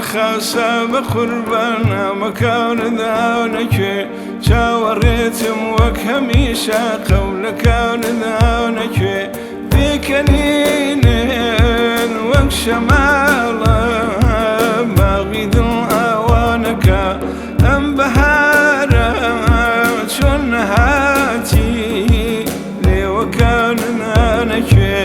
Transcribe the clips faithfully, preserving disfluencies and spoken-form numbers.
خاسە بە قوربانە مەکەونە داونەکوێ چاوەڕێتم وەک هەمیشە قەولەکەونە داونەکوێ پێکەنینێن وەک شەماڵە باغی دڵ ئاوانەکە ئەم بەهارە چۆن نەهاتی لێوەکەونە داونەکوێ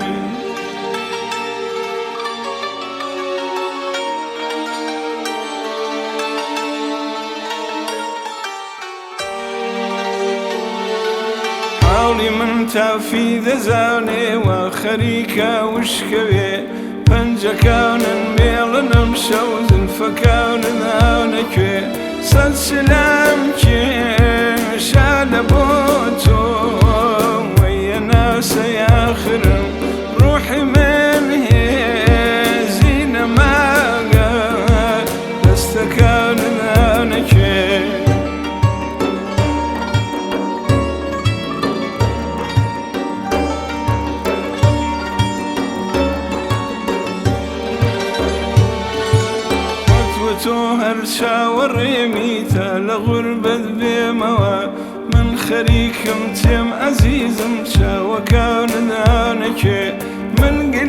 من تافی دەزانێ وا خەریکە وشکەوێ پەنجەکانن مێڵنم شەو زلفەکانن ناونەکوێ سەد سلام کێشا لە بۆ تۆ وەیە ناسە یاخرم ڕوحی من هێزی نەماگە دەستەکانن ناونەکوێ تۆ هەر چاوەڕێمیتە لە غوربەت بێمەوە من خەریکم تێم عەزیزم چاوەکانە داونەکوێ من